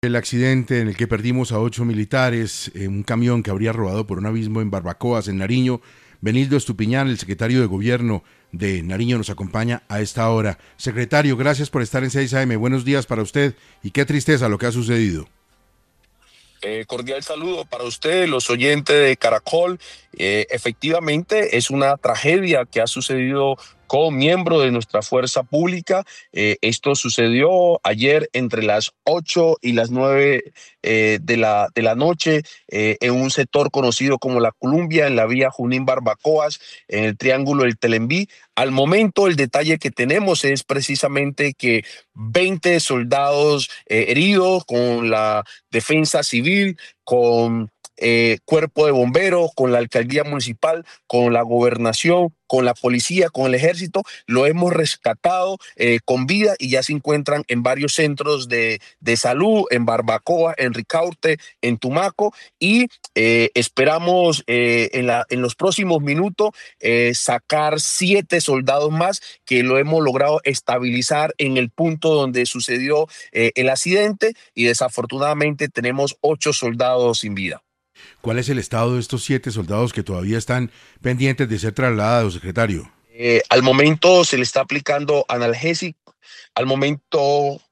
El accidente en el que perdimos a 8 militares, un camión que habría robado por un abismo en Barbacoas, en Nariño. Benildo Estupiñán, el secretario de Gobierno de Nariño, nos acompaña a esta hora. Secretario, gracias por estar en 6 AM. Buenos días para usted y qué tristeza lo que ha sucedido. Cordial saludo para usted, los oyentes de Caracol. Efectivamente, es una tragedia que ha sucedido con miembro de nuestra fuerza pública. Esto sucedió ayer entre las 8 y las 9 de la noche en un sector conocido como La Columbia, en la vía Junín Barbacoas, en el Triángulo del Telembí. Al momento, el detalle que tenemos es precisamente que 20 soldados heridos con la defensa civil, con cuerpo de bomberos, con la alcaldía municipal, con la gobernación, con la policía, con el ejército, lo hemos rescatado con vida y ya se encuentran en varios centros de salud, en Barbacoa, en Ricaurte, en Tumaco, y esperamos en los próximos minutos sacar 7 soldados más que lo hemos logrado estabilizar en el punto donde sucedió el accidente, y desafortunadamente tenemos 8 soldados sin vida. ¿Cuál es el estado de estos 7 soldados que todavía están pendientes de ser trasladados, secretario? Al momento se le está aplicando analgésico. Al momento,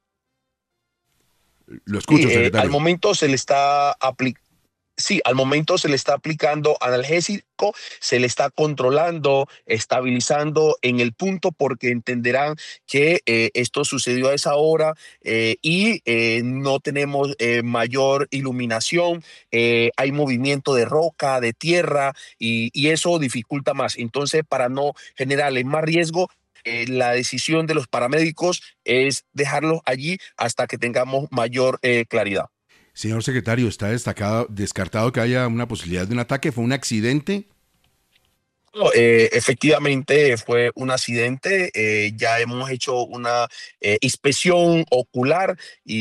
Lo sí, escucho, al secretario. momento se le está aplicando. Sí, al momento se le está aplicando analgésico, se le está controlando, estabilizando en el punto, porque entenderán que esto sucedió a esa hora y no tenemos mayor iluminación, hay movimiento de roca, de tierra, y eso dificulta más. Entonces, para no generarle más riesgo, la decisión de los paramédicos es dejarlos allí hasta que tengamos mayor claridad. Señor secretario, ¿está descartado que haya una posibilidad de un ataque? ¿Fue un accidente? No, efectivamente fue un accidente. Ya hemos hecho una inspección ocular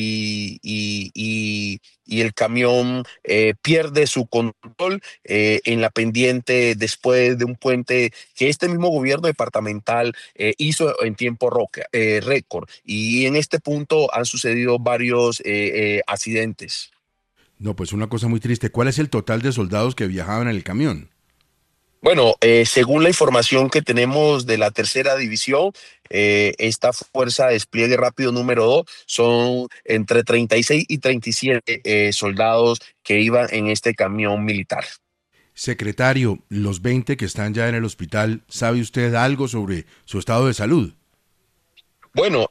y el camión pierde su control en la pendiente después de un puente que este mismo gobierno departamental hizo en tiempo récord. Y en este punto han sucedido varios accidentes. No, pues una cosa muy triste. ¿Cuál es el total de soldados que viajaban en el camión? Bueno, según la información que tenemos de la tercera división, esta fuerza de despliegue rápido número 2 son entre 36 y 37 soldados que iban en este camión militar. Secretario, los 20 que están ya en el hospital, ¿sabe usted algo sobre su estado de salud? Bueno,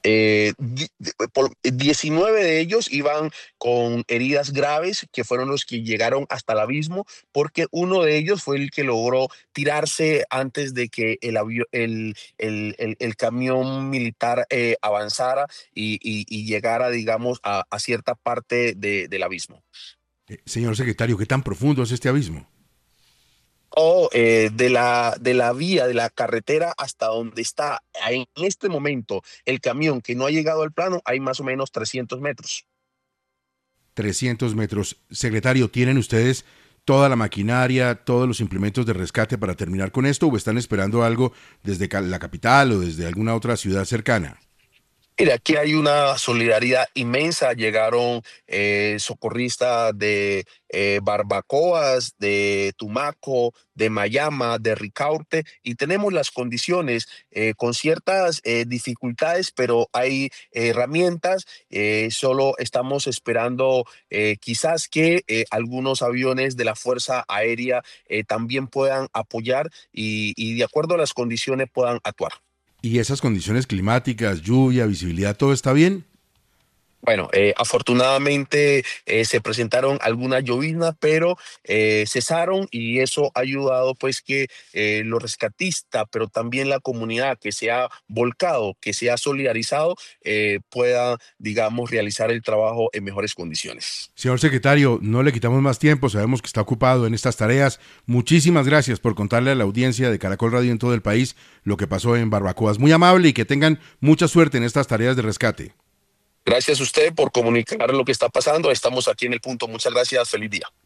19 de ellos iban con heridas graves, que fueron los que llegaron hasta el abismo, porque uno de ellos fue el que logró tirarse antes de que el camión militar avanzara y llegara, digamos, a cierta parte del abismo. Señor secretario, ¿qué tan profundo es este abismo? O de la vía, de la carretera hasta donde está en este momento el camión que no ha llegado al plano, hay más o menos 300 metros. 300 metros. Secretario, ¿tienen ustedes toda la maquinaria, todos los implementos de rescate para terminar con esto o están esperando algo desde la capital o desde alguna otra ciudad cercana? Mira, aquí hay una solidaridad inmensa. Llegaron socorristas de Barbacoas, de Tumaco, de Mayama, de Ricaurte, y tenemos las condiciones con ciertas dificultades, pero hay herramientas. Solo estamos esperando quizás que algunos aviones de la Fuerza Aérea también puedan apoyar y de acuerdo a las condiciones puedan actuar. ¿Y esas condiciones climáticas, lluvia, visibilidad, todo está bien? Bueno, afortunadamente se presentaron algunas lloviznas, pero cesaron, y eso ha ayudado pues que los rescatistas, pero también la comunidad que se ha volcado, que se ha solidarizado, pueda, digamos, realizar el trabajo en mejores condiciones. Señor secretario, no le quitamos más tiempo, sabemos que está ocupado en estas tareas. Muchísimas gracias por contarle a la audiencia de Caracol Radio en todo el país lo que pasó en Barbacoas. Muy amable y que tengan mucha suerte en estas tareas de rescate. Gracias a usted por comunicar lo que está pasando. Estamos aquí en el punto. Muchas gracias. Feliz día.